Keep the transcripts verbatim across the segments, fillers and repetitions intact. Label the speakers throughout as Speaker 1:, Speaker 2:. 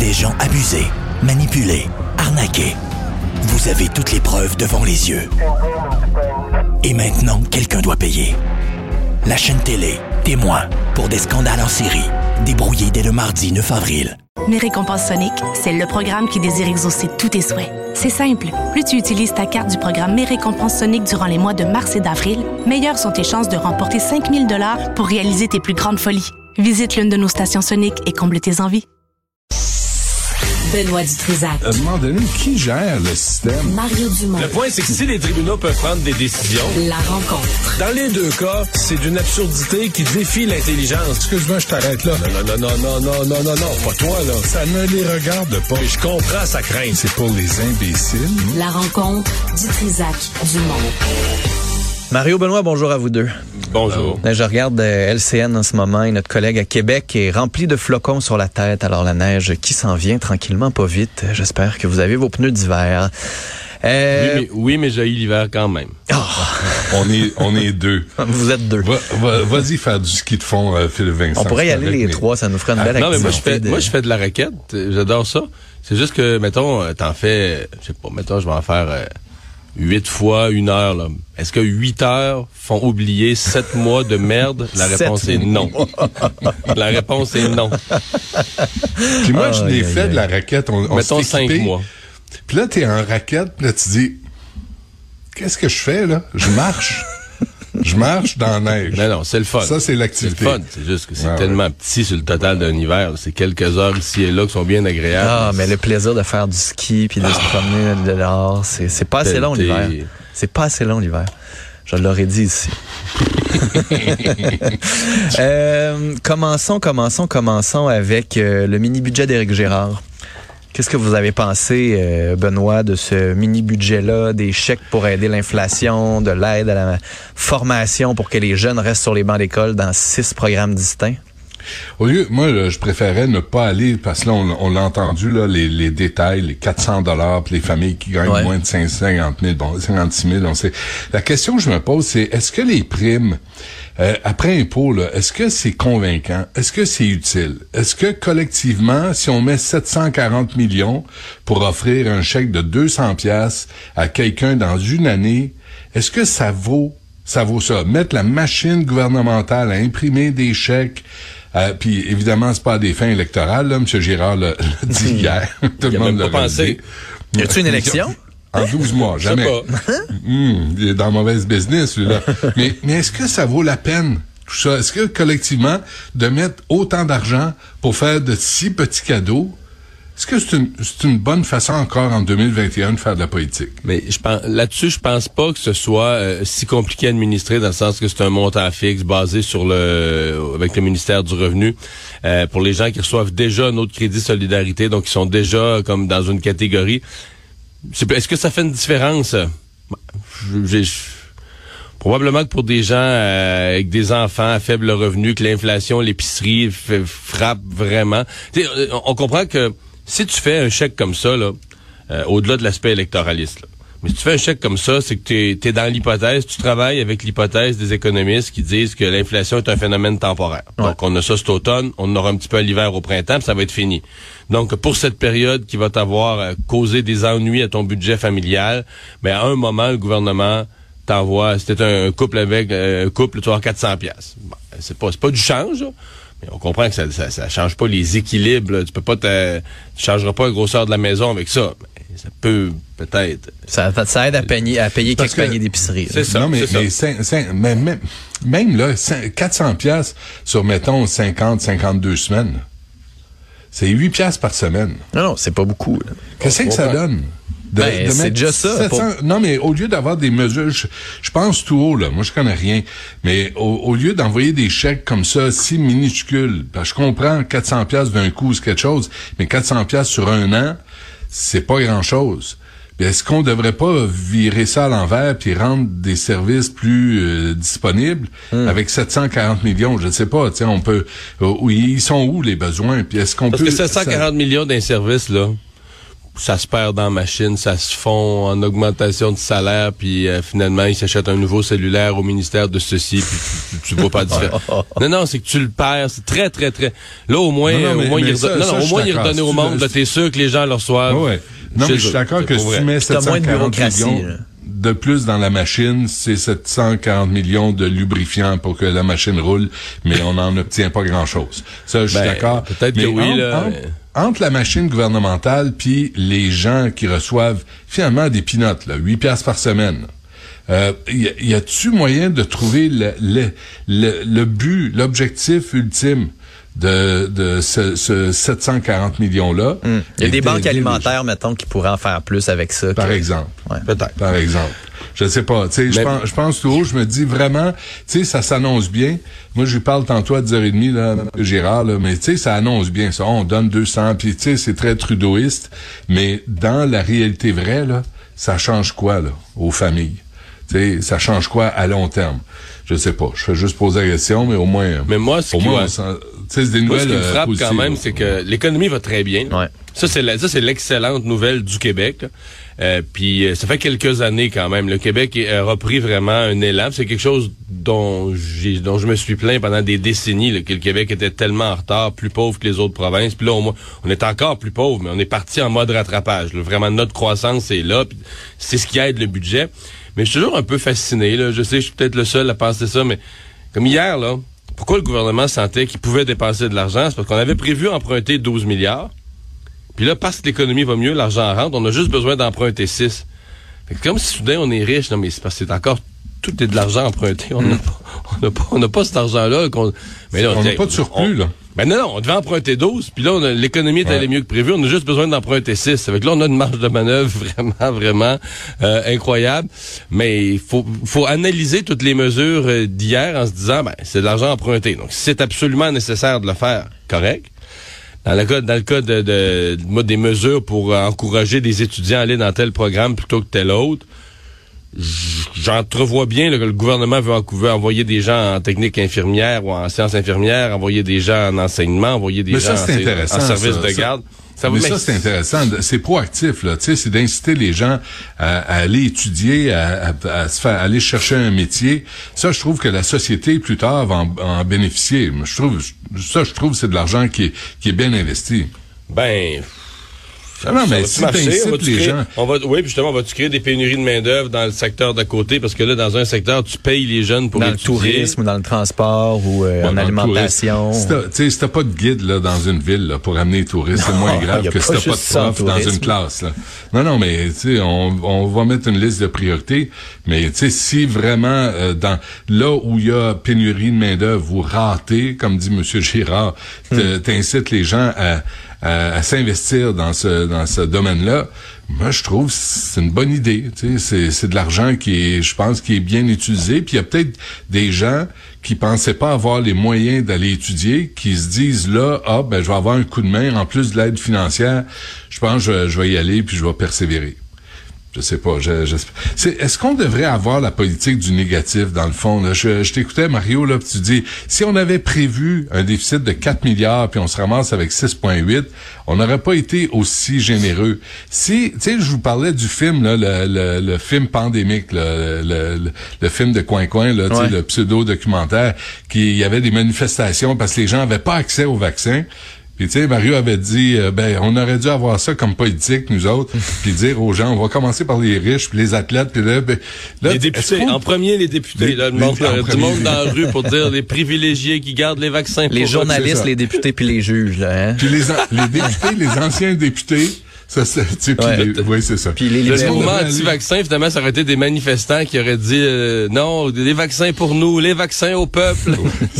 Speaker 1: des gens abusés, manipulés, arnaqués. Vous avez toutes les preuves devant les yeux. Et maintenant, quelqu'un doit payer. La chaîne télé, témoin, pour des scandales en série, débrouillés dès le mardi neuf avril.
Speaker 2: Mes récompenses Sonic, c'est le programme qui désire exaucer tous tes souhaits. C'est simple. Plus tu utilises ta carte du programme Mes récompenses Sonic durant les mois de mars et d'avril, meilleures sont tes chances de remporter cinq mille dollars pour réaliser tes plus grandes folies. Visite l'une de nos stations Sonic et comble tes envies.
Speaker 3: Benoît Dutrisac.
Speaker 4: À un moment donné, qui gère le système?
Speaker 3: Mario Dumont.
Speaker 5: Le point, c'est que si les tribunaux peuvent prendre des décisions...
Speaker 3: La rencontre.
Speaker 5: Dans les deux cas, c'est d'une absurdité qui défie l'intelligence.
Speaker 4: Excuse-moi, je t'arrête là.
Speaker 5: Non, non, non, non, non, non, non, non, pas toi, là.
Speaker 4: Ça ne les regarde pas.
Speaker 5: Et je comprends sa crainte.
Speaker 4: C'est pour les imbéciles.
Speaker 3: La rencontre Dutrisac-Dumont.
Speaker 6: Mario Benoît, bonjour à vous deux.
Speaker 5: Bonjour.
Speaker 6: Je regarde L C N en ce moment et notre collègue à Québec est rempli de flocons sur la tête. Alors la neige qui s'en vient tranquillement, pas vite. J'espère que vous avez vos pneus d'hiver.
Speaker 5: Euh... Oui, mais, oui, mais j'ai eu l'hiver quand même.
Speaker 6: Oh.
Speaker 4: on est on est deux.
Speaker 6: Vous êtes deux.
Speaker 4: Va, va, vas-y faire du ski de fond, euh, Philippe Vincent.
Speaker 6: On pourrait y aller les mais... trois, ça nous ferait une belle
Speaker 5: ah,
Speaker 6: activité.
Speaker 5: Non, mais moi je fais,
Speaker 6: de...
Speaker 5: moi je fais de la raquette. J'adore ça. C'est juste que, mettons, t'en fais, je sais pas, mettons, je vais en faire... Euh, Huit fois une heure, là. Est-ce que huit heures font oublier sept mois de merde? La réponse est non. La réponse est non.
Speaker 4: Puis moi,
Speaker 6: oh,
Speaker 4: je l'ai
Speaker 6: aïe,
Speaker 4: fait
Speaker 6: aïe.
Speaker 4: de la raquette. On, on
Speaker 5: Mettons cinq mois.
Speaker 4: Puis là, t'es en raquette, puis là, tu dis, qu'est-ce que je fais, là? Je marche. Je marche dans la neige.
Speaker 5: Non, non, c'est le fun.
Speaker 4: Ça, c'est l'activité.
Speaker 5: C'est le fun. C'est juste que c'est
Speaker 4: ah,
Speaker 5: tellement
Speaker 4: ouais.
Speaker 5: petit sur le total d'un hiver. C'est quelques heures ici et là qui sont bien agréables.
Speaker 6: Ah, mais le plaisir de faire du ski puis de ah. se promener dehors, c'est, c'est pas assez
Speaker 5: T'es,
Speaker 6: long l'hiver. C'est pas assez long l'hiver. Je l'aurais dit ici. euh, commençons, commençons, commençons avec euh, le mini-budget d'Éric Girard. Qu'est-ce que vous avez pensé, euh, Benoît, de ce mini-budget-là, des chèques pour aider l'inflation, de l'aide à la formation pour que les jeunes restent sur les bancs d'école dans six programmes distincts?
Speaker 4: Au lieu, moi, là, je préférais ne pas aller, parce que là, on, on l'a entendu, là, les, les détails, les quatre cents dollars pour les familles qui gagnent ouais. moins de cinq cent cinquante mille, bon, cinquante-six mille, on sait. La question que je me pose, c'est, est-ce que les primes, euh, après impôt, là, est-ce que c'est convaincant? Est-ce que c'est utile? Est-ce que, collectivement, si on met sept cent quarante millions pour offrir un chèque de deux cents piastres à quelqu'un dans une année, est-ce que ça vaut, ça vaut ça? Mettre la machine gouvernementale à imprimer des chèques, Euh, puis évidemment, c'est pas à des fins électorales, là. M. Girard l'a, l'a dit hier. Tout le monde l'a
Speaker 5: pensé.
Speaker 6: Y a-tu une élection?
Speaker 4: En douze mois, jamais. Hum, il est dans mauvaise business, lui, là. mais, mais est-ce que ça vaut la peine, tout ça? Est-ce que, collectivement, de mettre autant d'argent pour faire de si petits cadeaux, est-ce que c'est une, c'est une bonne façon encore en deux mille vingt et un de faire de la politique?
Speaker 5: Mais je pense, là-dessus, je pense pas que ce soit euh, si compliqué à administrer, dans le sens que c'est un montant fixe basé sur le avec le ministère du Revenu euh, pour les gens qui reçoivent déjà un autre crédit solidarité, donc ils sont déjà comme dans une catégorie. C'est, est-ce que ça fait une différence? J'ai, j'ai, probablement que pour des gens euh, avec des enfants à faible revenu, que l'inflation, l'épicerie f- frappe vraiment. T'sais, on comprend que si tu fais un chèque comme ça, là, euh, au-delà de l'aspect électoraliste, là, mais si tu fais un chèque comme ça, c'est que t'es, t'es dans l'hypothèse, tu travailles avec l'hypothèse des économistes qui disent que l'inflation est un phénomène temporaire. Ouais. Donc, on a ça cet automne, on en aura un petit peu à l'hiver au printemps, puis ça va être fini. Donc, pour cette période qui va t'avoir euh, causé des ennuis à ton budget familial, mais à un moment, le gouvernement t'envoie, c'était un couple avec, euh, un couple, tu vas avoir quatre cents piastres. Bon, c'est pas, c'est pas du change, là. Mais on comprend que ça, ça, ça change pas les équilibres. Là. Tu peux pas te, tu changeras pas la grosseur de la maison avec ça. Mais ça peut, peut-être.
Speaker 6: Ça, ça aide à payer, à payer quelques
Speaker 4: que,
Speaker 6: paniers d'épicerie.
Speaker 4: C'est ça. Non, mais,
Speaker 5: c'est
Speaker 4: mais,
Speaker 5: ça.
Speaker 4: cinq, cinq, mais même, même là, quatre cents piastres sur, mettons, cinquante, cinquante-deux semaines. C'est huit piastres par semaine.
Speaker 6: Non, non, c'est pas beaucoup. Là.
Speaker 4: Qu'est-ce que ça donne? De,
Speaker 6: ben,
Speaker 4: de
Speaker 6: c'est déjà ça.
Speaker 4: sept cents, pour... Non, mais au lieu d'avoir des mesures, je, je pense tout haut, là, moi je connais rien, mais au, au lieu d'envoyer des chèques comme ça, si minuscules, parce que je comprends quatre cents piastres d'un coup, c'est quelque chose, mais quatre cents piastres sur un an, c'est pas grand-chose. Mais est-ce qu'on devrait pas virer ça à l'envers puis rendre des services plus euh, disponibles hum. avec sept cent quarante millions? Je ne sais pas, tu sais, on peut... Euh, où, ils sont où les besoins? Puis est-ce qu'on
Speaker 5: Parce
Speaker 4: peut...
Speaker 5: Parce que sept cent quarante
Speaker 4: ça...
Speaker 5: millions d'un service, là... ça se perd dans la machine, ça se fond en augmentation de salaire, puis euh, finalement, ils s'achètent un nouveau cellulaire au ministère de ceci, puis tu, tu, tu vois pas différent. Non, non, c'est que tu le perds, c'est très, très, très... Là, au moins,
Speaker 4: non, non, mais,
Speaker 5: au moins,
Speaker 4: mais
Speaker 5: il
Speaker 4: ça,
Speaker 5: redonne, non,
Speaker 4: ça,
Speaker 5: non, au moins, il redonne au monde, là, t'es sûr que les gens le reçoivent.
Speaker 4: Ouais. Non, mais je suis d'accord que si tu mets sept cent quarante millions de plus dans la machine, c'est sept cent quarante millions de lubrifiants pour que la machine roule, mais on n'en obtient pas grand-chose. Ça, je suis ben, d'accord.
Speaker 5: Peut-être
Speaker 4: mais
Speaker 5: que oui,
Speaker 4: entre,
Speaker 5: là.
Speaker 4: Entre, entre la machine gouvernementale puis les gens qui reçoivent finalement des pinottes, là, huit piastres par semaine, euh, y, y a-tu moyen de trouver le, le, le, le but, l'objectif ultime de, de ce, ce sept cent quarante millions-là?
Speaker 6: Hum. Il y a des banques alimentaires, mettons, qui pourraient en faire plus avec ça.
Speaker 4: Par
Speaker 6: que...
Speaker 4: exemple.
Speaker 6: Ouais.
Speaker 4: Peut-être. Par exemple. Je sais pas. Tu sais, je pense, je pense tout haut, je me dis vraiment, tu sais, ça s'annonce bien. Moi, je lui parle tantôt à dix heures trente, là, Gérard, là, mais tu sais, ça annonce bien. Ça, on donne deux cents, puis tu sais, c'est très trudeauiste. Mais dans la réalité vraie, là, ça change quoi, là, aux familles? Tu sais, ça change quoi à long terme? Je sais pas. Je fais juste poser la question, mais au moins,
Speaker 5: mais moi, ce
Speaker 4: au
Speaker 5: qui,
Speaker 4: moins,
Speaker 5: ouais.
Speaker 4: on sent, tu sais, c'est des
Speaker 5: moi,
Speaker 4: nouvelles.
Speaker 5: Ce qui me frappe
Speaker 4: positives,
Speaker 5: quand même, c'est que l'économie va très bien.
Speaker 6: Ouais.
Speaker 5: Ça, c'est la, ça, c'est l'excellente nouvelle du Québec. Euh, puis ça fait quelques années quand même. Le Québec a repris vraiment un élan. C'est quelque chose dont j'ai, dont je me suis plaint pendant des décennies, là, que le Québec était tellement en retard, plus pauvre que les autres provinces. Puis là, on, on est encore plus pauvre, mais on est parti en mode rattrapage. Là. Vraiment, notre croissance est là. Puis c'est ce qui aide le budget. Mais je suis toujours un peu fasciné. Là. Je sais, je suis peut-être le seul à penser ça, mais comme hier, là, pourquoi le gouvernement sentait qu'il pouvait dépenser de l'argent? C'est parce qu'on avait prévu emprunter douze milliards. Puis là, parce que l'économie va mieux, l'argent rentre, on a juste besoin d'emprunter six. Fait que comme si soudain on est riche, non mais c'est parce que c'est encore tout est de l'argent emprunté. On n'a mm. pas, on n'a pas, on n'a pas cet argent-là. Qu'on, mais là,
Speaker 4: on n'a pas de surplus,
Speaker 5: on,
Speaker 4: là.
Speaker 5: Ben non, non, on devait emprunter douze, puis là, on a, l'économie est allée ouais. mieux que prévu. On a juste besoin d'emprunter six. Fait que là, on a une marge de manœuvre vraiment, vraiment euh, incroyable. Mais il faut, faut analyser toutes les mesures d'hier en se disant, ben, c'est de l'argent emprunté. Donc, si c'est absolument nécessaire de le faire, correct. Dans le cas, dans le cas de, de, de, des mesures pour encourager des étudiants à aller dans tel programme plutôt que tel autre, j'entrevois bien là, que le gouvernement veut, veut envoyer des gens en technique infirmière ou en sciences infirmières, envoyer des gens en enseignement, envoyer des
Speaker 4: mais
Speaker 5: gens
Speaker 4: ça,
Speaker 5: en, en service
Speaker 4: ça,
Speaker 5: de
Speaker 4: ça.
Speaker 5: garde. Ça
Speaker 4: mais ça, c'est intéressant. C'est proactif, là. Tu sais, c'est d'inciter les gens à, à aller étudier, à, à, à se faire, à aller chercher un métier. Ça, je trouve que la société, plus tard, va en, en bénéficier. Je trouve, ça, je trouve, c'est de l'argent qui est, qui est bien investi.
Speaker 5: Ben,
Speaker 4: Ah non, mais si t'incites les gens...
Speaker 5: On va, oui, puis justement, vas-tu créer des pénuries de main-d'œuvre dans le secteur d'à côté? Parce que là, dans un secteur, tu payes les jeunes pour
Speaker 6: dans
Speaker 5: étudier.
Speaker 6: Dans le tourisme, dans le transport ou euh,
Speaker 4: ouais,
Speaker 6: en alimentation.
Speaker 4: Si t'as, si t'as pas de guide là dans une ville là, pour amener les touristes, c'est moins grave que si t'as pas de prof dans une classe. Là. Non, non, mais tu sais, on, on va mettre une liste de priorités, mais tu sais, si vraiment euh, dans là où il y a pénurie de main-d'œuvre, vous ratez, comme dit M. Girard, hmm. t'incites les gens à À, à s'investir dans ce dans ce domaine-là, moi je trouve que c'est une bonne idée. Tu sais, c'est c'est de l'argent qui est, je pense, qui est bien utilisé. Puis il y a peut-être des gens qui pensaient pas avoir les moyens d'aller étudier, qui se disent là, ah ben je vais avoir un coup de main en plus de l'aide financière. Je pense que je, je vais y aller puis je vais persévérer. Je sais pas. Je, je, c'est, est-ce qu'on devrait avoir la politique du négatif, dans le fond? Là? Je, je t'écoutais, Mario, là, puis tu dis, si on avait prévu un déficit de quatre milliards, puis on se ramasse avec six virgule huit, on n'aurait pas été aussi généreux. Si, tu sais, je vous parlais du film, là, le, le, le film pandémique, là, le, le, le film de Coin-Coin, là, ouais. le pseudo-documentaire, qui y avait des manifestations parce que les gens avaient pas accès au vaccin. Puis tu sais, Mario avait dit, euh, ben on aurait dû avoir ça comme politique, nous autres, puis dire aux gens, on va commencer par les riches, puis les athlètes, puis là, ben, là,
Speaker 5: les députés, en premier les députés, les, là, le monde, les, du monde dans la rue pour dire les privilégiés qui gardent les vaccins.
Speaker 6: Les journalistes, les députés, puis les juges, là. Hein?
Speaker 4: Puis les, les députés, les anciens députés. Ça, c'est, tu sais, ouais, les, oui, c'est ça.
Speaker 6: Puis les
Speaker 5: le mouvement anti-vaccin, finalement, ça aurait été des manifestants qui auraient dit euh, non, les vaccins pour nous, les vaccins au peuple.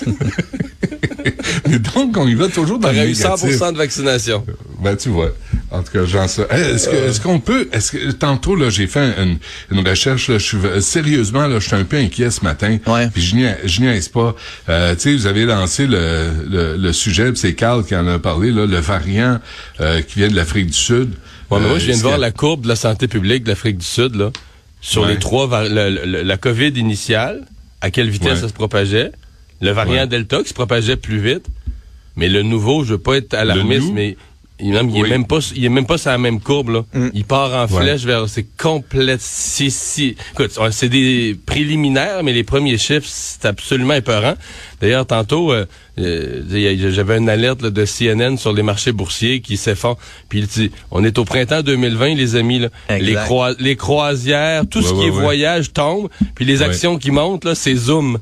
Speaker 4: Mais donc, on y va toujours dans le négatif.
Speaker 5: cent pour cent de vaccination.
Speaker 4: Ben, tu vois. En tout cas, j'en sais. Est-ce que, est-ce qu'on peut, est-ce que, tantôt, là, j'ai fait une, une recherche, là, je suis, sérieusement, là, je suis un peu inquiet ce matin.
Speaker 6: Ouais.
Speaker 4: Puis je n'y, je niaise pas. Euh, tu sais, vous avez lancé le, le, le sujet, c'est Carl qui en a parlé, là, le variant, euh, qui vient de l'Afrique du Sud.
Speaker 5: Ouais, mais euh, moi, je viens de voir la courbe de la santé publique de l'Afrique du Sud, là. Sur ouais. les trois, vari- le, le, la COVID initiale, à quelle vitesse ouais. ça se propageait. Le variant ouais. Delta qui se propageait plus vite. Mais le nouveau, je veux pas être alarmiste, mais Il, même, il
Speaker 4: oui.
Speaker 5: est même pas, il est même pas sur la même courbe, là. Mm. Il part en flèche ouais. vers, c'est complète, si, si, écoute, c'est des préliminaires, mais les premiers chiffres, c'est absolument épeurant. D'ailleurs, tantôt, euh, euh, j'avais une alerte là, de C N N sur les marchés boursiers qui s'effondrent. Puis il dit, on est au printemps deux mille vingt, les amis, là. Les, croi- les croisières, tout ouais, ce qui ouais, est ouais. voyage tombe, puis les actions ouais. qui montent, là, c'est Zoom.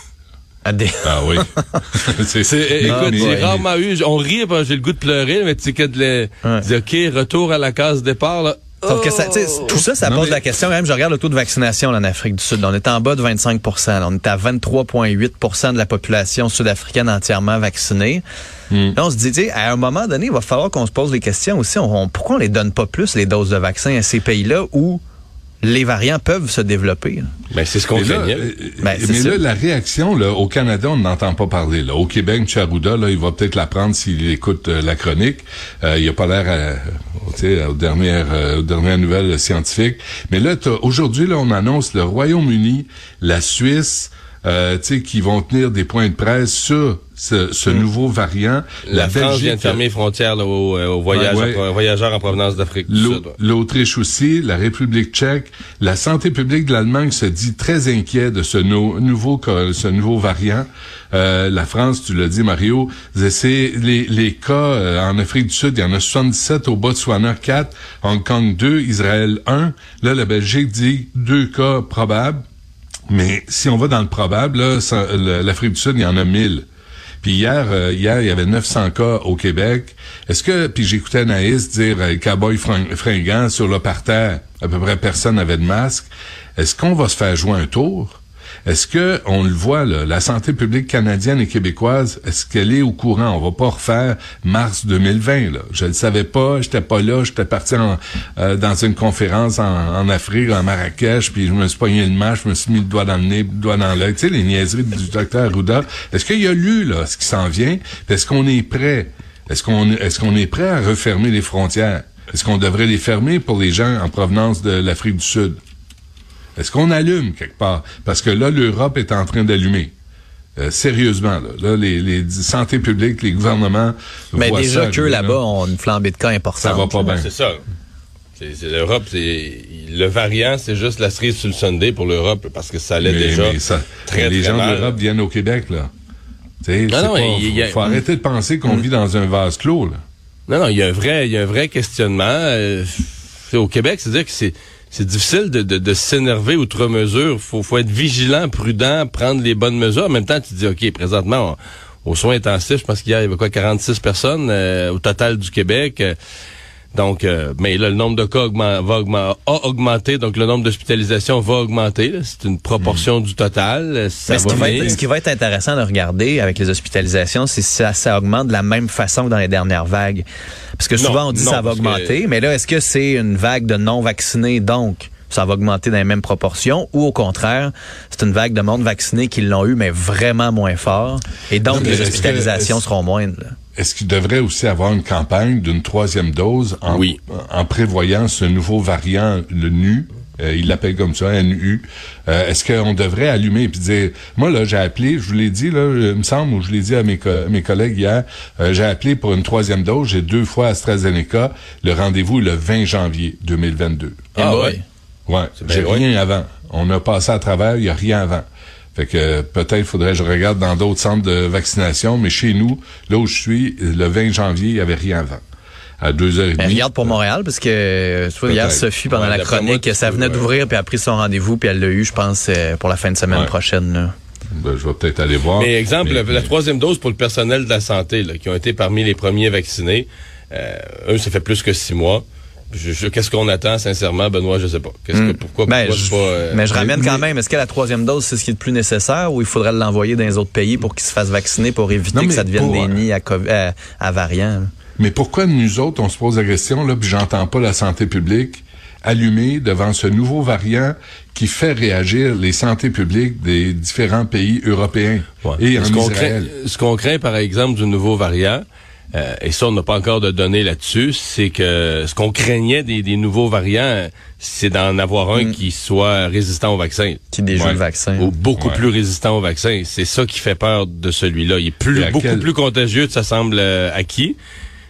Speaker 4: Ah oui.
Speaker 5: c'est, c'est, écoute, ah, j'ai rarement eu, on rit, j'ai le goût de pleurer, mais tu sais que de les, ouais. dis, OK, retour à la case départ, là.
Speaker 6: Sauf que ça, tout ça, ça non, pose mais... la question. Même, je regarde le taux de vaccination là, en Afrique du Sud. On est en bas de vingt-cinq pour cent. Là. On est à vingt-trois virgule huit pour cent de la population sud-africaine entièrement vaccinée. Mm. Là, on se dit, tu sais, à un moment donné, il va falloir qu'on se pose les questions aussi. On, on, pourquoi on les donne pas plus, les doses de vaccins, à ces pays-là où les variants peuvent se développer?
Speaker 5: Ben, c'est ce qu'on craignait.
Speaker 4: Ben, mais ça. Là, la réaction, là, au Canada, on n'entend pas parler. Là. Au Québec, M. Arruda, là, il va peut-être l'apprendre s'il écoute euh, la chronique. Euh, il a pas l'air à, aux dernières, euh, aux dernières nouvelles scientifiques. Mais là, aujourd'hui, là, on annonce le Royaume-Uni, la Suisse, euh, tu sais, qui vont tenir des points de presse sur ce, ce mmh. nouveau variant.
Speaker 5: La, la France Belgique, vient de fermer les frontières là, aux, aux voyageurs, ouais, ouais. voyageurs en provenance d'Afrique du Sud.
Speaker 4: L'Autriche aussi, la République tchèque. La santé publique de l'Allemagne se dit très inquiet de ce no, nouveau ce nouveau variant. Euh, la France, tu l'as dit, Mario, c'est les, les cas euh, en Afrique du Sud, il y en a soixante-dix-sept, au Botswana quatre, Hong Kong deux, Israël un. Là, la Belgique dit deux cas probables. Mais si on va dans le probable, là, ça, l'Afrique du Sud, il y en a mille. Puis hier, euh, hier, il y avait neuf cents cas au Québec. Est-ce que, puis j'écoutais Anaïs dire euh, cowboy fringant sur le parterre, à peu près personne n'avait de masque. Est-ce qu'on va se faire jouer un tour? Est-ce que, on le voit, là, la santé publique canadienne et québécoise, est-ce qu'elle est au courant? On va pas refaire mars deux mille vingt, là. Je le savais pas, j'étais pas là, j'étais parti en, euh, dans une conférence en, en Afrique, en Marrakech, puis je me suis pogné le masque, je me suis mis le doigt dans le nez, le doigt dans l'œil. Tu sais, les niaiseries du docteur Arruda. Est-ce qu'il y a lu, là, ce qui s'en vient? Est-ce qu'on est prêt? Est-ce qu'on, est-ce qu'on est prêt à refermer les frontières? Est-ce qu'on devrait les fermer pour les gens en provenance de l'Afrique du Sud? Est-ce qu'on allume quelque part? Parce que là, l'Europe est en train d'allumer. Euh, sérieusement, là, là les, les santé publique, les gouvernements
Speaker 6: mais
Speaker 4: voient
Speaker 6: déjà
Speaker 4: ça,
Speaker 6: qu'eux là-bas ont une flambée de cas importante.
Speaker 4: Ça va pas bien.
Speaker 5: C'est ça. C'est, c'est l'Europe, c'est le variant, c'est juste la cerise sur le sundae pour l'Europe parce que ça allait mais, déjà mais ça, très,
Speaker 4: les
Speaker 5: très
Speaker 4: gens
Speaker 5: mal.
Speaker 4: de l'Europe viennent au Québec, là. T'sais, non, non, pas, il y a, faut, faut arrêter de penser qu'on mmh. vit dans un vase clos, là.
Speaker 5: Non, non, il y a un vrai, il y a un vrai questionnement. Euh, au Québec, c'est-à-dire que c'est C'est difficile de, de, de s'énerver outre mesure. Faut, faut être vigilant, prudent, prendre les bonnes mesures. En même temps, tu te dis, OK, présentement, on, aux soins intensifs, je pense qu'hier, il y avait quoi, quarante-six personnes euh, au total du Québec. Euh, donc, euh, mais là, le nombre de cas augment, va augment, a augmenté, donc le nombre d'hospitalisations va augmenter. Là. C'est une proportion mmh. du total. Ça
Speaker 6: mais ce,
Speaker 5: va
Speaker 6: qui va être, ce qui va être intéressant de regarder avec les hospitalisations, c'est si ça, ça augmente de la même façon que dans les dernières vagues. Parce que souvent, non, on dit que ça va augmenter, que... mais là, est-ce que c'est une vague de non-vaccinés, donc ça va augmenter dans les mêmes proportions, ou au contraire, c'est une vague de monde vacciné qui l'ont eu, mais vraiment moins fort, et donc non, les hospitalisations que, seront moindres. Là.
Speaker 4: Est-ce qu'il devrait aussi avoir une campagne d'une troisième dose en,
Speaker 5: oui.
Speaker 4: en prévoyant ce nouveau variant, le nu? Euh, il l'appelle comme ça, N U. Euh, est-ce qu'on devrait allumer et puis dire... Moi, là, j'ai appelé, je vous l'ai dit, là, il me semble, ou je l'ai dit à mes, co- mes collègues hier, euh, j'ai appelé pour une troisième dose, j'ai deux fois AstraZeneca. Le rendez-vous est le vingt janvier deux mille vingt-deux.
Speaker 5: Ah oui?
Speaker 4: Ouais, j'ai rien ouais. avant. On a passé à travers, il n'y a rien avant. Fait que peut-être faudrait que je regarde dans d'autres centres de vaccination, mais chez nous, là où je suis, le vingt janvier, il n'y avait rien avant. À deux heures trente.
Speaker 6: Regarde pour Montréal, parce que tu vois, hier, Sophie, pendant ouais, la chronique, ça venait d'ouvrir, puis elle a pris son rendez-vous, puis elle l'a eu, je pense, pour la fin de semaine ouais. prochaine. Là.
Speaker 4: Ben, je vais peut-être aller voir.
Speaker 5: Mais exemple, mais,
Speaker 4: la,
Speaker 5: la troisième dose pour le personnel de la santé, là, qui ont été parmi les premiers vaccinés, euh, eux, ça fait plus que six mois. Je, je, qu'est-ce qu'on attend, sincèrement, Benoît, je sais pas. Qu'est-ce que, pourquoi,
Speaker 6: ben,
Speaker 5: pourquoi
Speaker 6: je,
Speaker 5: pas, euh,
Speaker 6: mais je ramène quand même, est-ce que la troisième dose, c'est ce qui est le plus nécessaire ou il faudrait l'envoyer dans les autres pays pour qu'ils se fassent vacciner pour éviter non, que ça devienne pour, des nids à, à, à variants?
Speaker 4: Mais pourquoi nous autres, on se pose la question, là, puis j'entends pas la santé publique allumée devant ce nouveau variant qui fait réagir les santé publiques des différents pays européens ouais. et en
Speaker 5: ce qu'on
Speaker 4: Israël.
Speaker 5: Craint, ce qu'on craint, par exemple, du nouveau variant, Euh, et ça, on n'a pas encore de données là-dessus, c'est que ce qu'on craignait des, des nouveaux variants, c'est d'en avoir un mmh. qui soit résistant au vaccin.
Speaker 6: Qui déjoue
Speaker 5: ouais.
Speaker 6: le vaccin.
Speaker 5: Ou beaucoup
Speaker 4: ouais.
Speaker 5: plus résistant au vaccin. C'est ça qui fait peur de celui-là. Il est plus, beaucoup
Speaker 4: quel...
Speaker 5: plus contagieux que ça semble euh, acquis,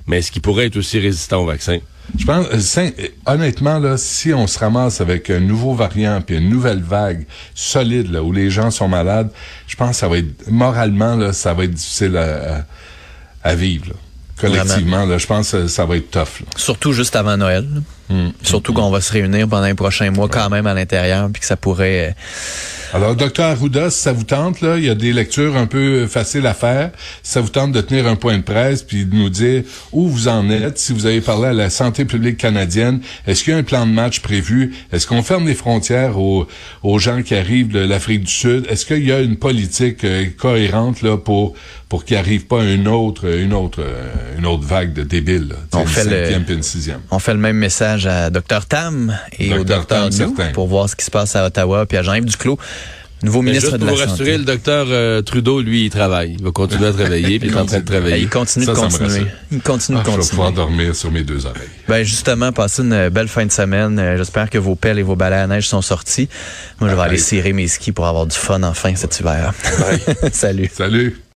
Speaker 5: mais est-ce qu'il pourrait être aussi résistant au vaccin?
Speaker 4: Je pense, honnêtement, là, si on se ramasse avec un nouveau variant puis une nouvelle vague solide, là, où les gens sont malades, je pense que ça va être, moralement, là, ça va être difficile à, à, à vivre, là. Collectivement, là, je pense que ça va être tough, là.
Speaker 6: Surtout juste avant Noël. Mmh. Surtout mmh. qu'on va se réunir pendant les prochains mois quand même à l'intérieur, puis que ça pourrait...
Speaker 4: Alors, docteur Arruda, si ça vous tente, là, il y a des lectures un peu faciles à faire. Si ça vous tente de tenir un point de presse puis de nous dire où vous en êtes, si vous avez parlé à la santé publique canadienne, est-ce qu'il y a un plan de match prévu? Est-ce qu'on ferme les frontières aux, aux gens qui arrivent de l'Afrique du Sud? Est-ce qu'il y a une politique euh, cohérente là pour pour qu'il n'arrive pas une autre une autre euh, une autre vague de débiles? Là,
Speaker 6: on fait
Speaker 4: cinquième
Speaker 6: le
Speaker 4: puis une sixième.
Speaker 6: On fait le même message à docteur Tam et au docteur Nous pour voir ce qui se passe à Ottawa puis à Jean-Yves Duclos. Nouveau
Speaker 5: Mais
Speaker 6: ministre
Speaker 5: juste
Speaker 6: de la
Speaker 5: pour vous
Speaker 6: Santé.
Speaker 5: rassurer, le docteur euh, Trudeau, lui, il travaille. Il va continuer à travailler, puis il est en train de travailler.
Speaker 6: Il continue
Speaker 4: ça,
Speaker 6: de
Speaker 4: ça
Speaker 6: continuer. Il continue
Speaker 4: ah,
Speaker 6: de continuer.
Speaker 4: Je vais pouvoir dormir sur mes deux oreilles.
Speaker 6: Ben justement, passez une belle fin de semaine. Euh, j'espère que vos pelles et vos balais à neige sont sortis. Moi, je vais ah, aller cirer mes skis pour avoir du fun enfin cet hiver. Salut.
Speaker 4: Salut.